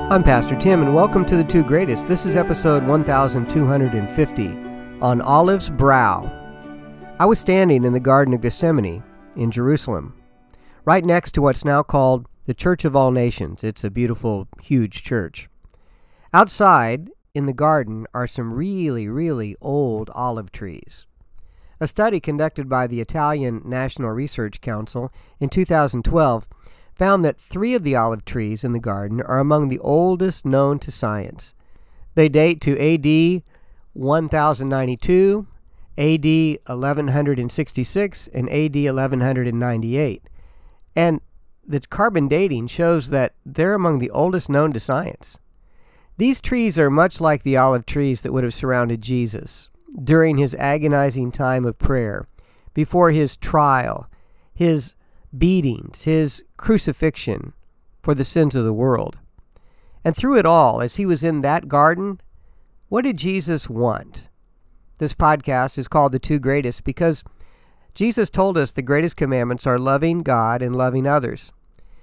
I'm Pastor Tim, and welcome to The Two Greatest. This is episode 1250 on Olive's Brow. I was standing in the Garden of Gethsemane in Jerusalem, right next to what's now called the Church of All Nations. It's a beautiful, huge church. Outside in the garden are some really old olive trees. A study conducted by the Italian National Research Council in 2012 found that 3 of the olive trees in the garden are among the oldest known to science. They date to AD 1092, AD 1166, and AD 1198. And the carbon dating shows that they're among the oldest known to science. These trees are much like the olive trees that would have surrounded Jesus during his agonizing time of prayer, before his trial, his beatings, his crucifixion for the sins of the world. And through it all, as he was in that garden, what did Jesus want? This podcast is called The Two Greatest because Jesus told us the greatest commandments are loving God and loving others.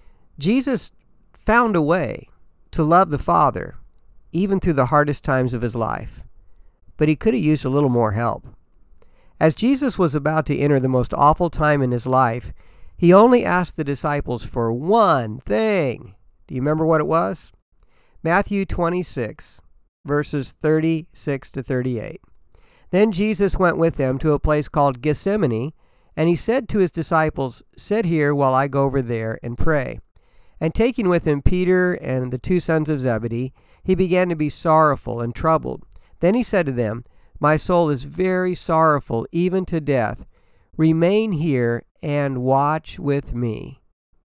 Jesus found a way to love the Father even through the hardest times of his life, but he could have used a little more help. As Jesus was about to enter the most awful time in his life, he only asked the disciples for one thing. Do you remember what it was? Matthew 26, verses 36 to 38. Then Jesus went with them to a place called Gethsemane, and he said to his disciples, "Sit here while I go over there and pray." And taking with him Peter and the 2 sons of Zebedee, he began to be sorrowful and troubled. Then he said to them, "My soul is very sorrowful, even to death. Remain here and watch with me."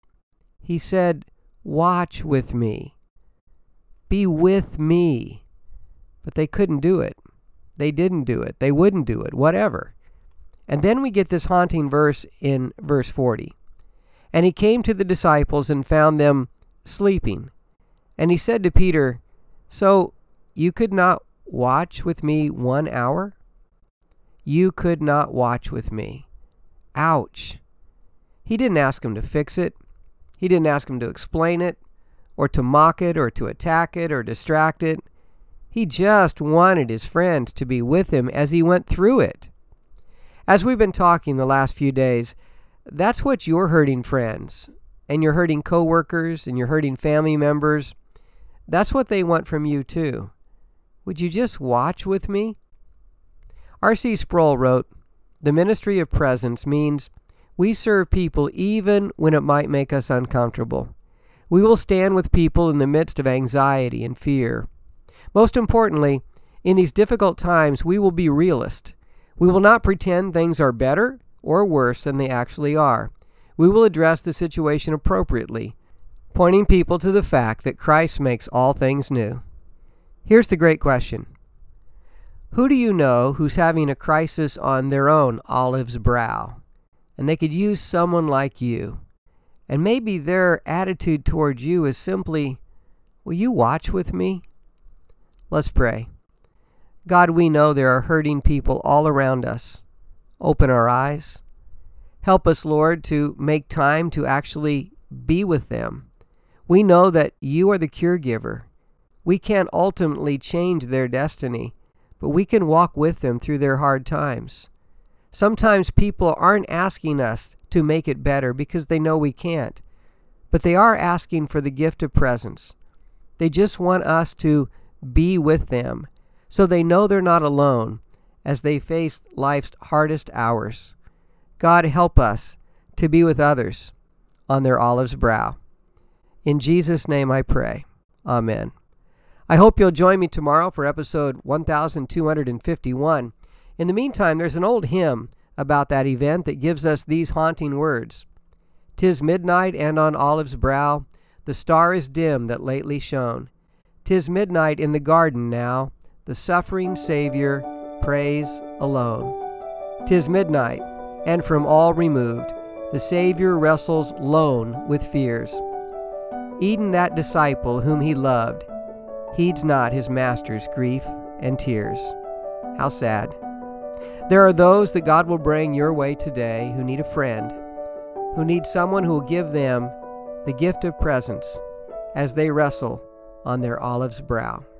He said, "Watch with me. Be with me." But they couldn't do it. They didn't do it. They wouldn't do it, whatever. And then we get this haunting verse in verse 40. And he came to the disciples and found them sleeping. And he said to Peter, "So you could not watch with me 1 hour? You could not watch with me." Ouch. He didn't ask him to fix it. He didn't ask him to explain it, or to mock it, or to attack it, or distract it. He just wanted his friends to be with him as he went through it. As we've been talking the last few days, that's what your hurting friends, and your hurting coworkers, and your hurting family members, that's what they want from you too. Would you just watch with me? R.C. Sproul wrote, "The ministry of presence means we serve people even when it might make us uncomfortable. We will stand with people in the midst of anxiety and fear. Most importantly, in these difficult times, we will be realist. We will not pretend things are better or worse than they actually are. We will address the situation appropriately, pointing people to the fact that Christ makes all things new." Here's the great question. Who do you know who's having a crisis on their own Olive's Brow? And they could use someone like you. And maybe their attitude towards you is simply, "Will you watch with me?" Let's pray. God, we know there are hurting people all around us. Open our eyes. Help us, Lord, to make time to actually be with them. We know that you are the cure giver. We can't ultimately change their destiny, but we can walk with them through their hard times. Sometimes people aren't asking us to make it better because they know we can't, but they are asking for the gift of presence. They just want us to be with them so they know they're not alone as they face life's hardest hours. God, help us to be with others on their Olive's Brow. In Jesus' name I pray. Amen. I hope you'll join me tomorrow for episode 1251. In the meantime, there's an old hymn about that event that gives us these haunting words. "'Tis midnight, and on Olive's brow the star is dim that lately shone. 'Tis midnight in the garden now, the suffering Savior prays alone. 'Tis midnight, and from all removed, the Savior wrestles lone with fears. Eden, that disciple whom he loved, heeds not his master's grief and tears." How sad. There are those that God will bring your way today who need a friend, who need someone who will give them the gift of presence as they wrestle on their olive's brow.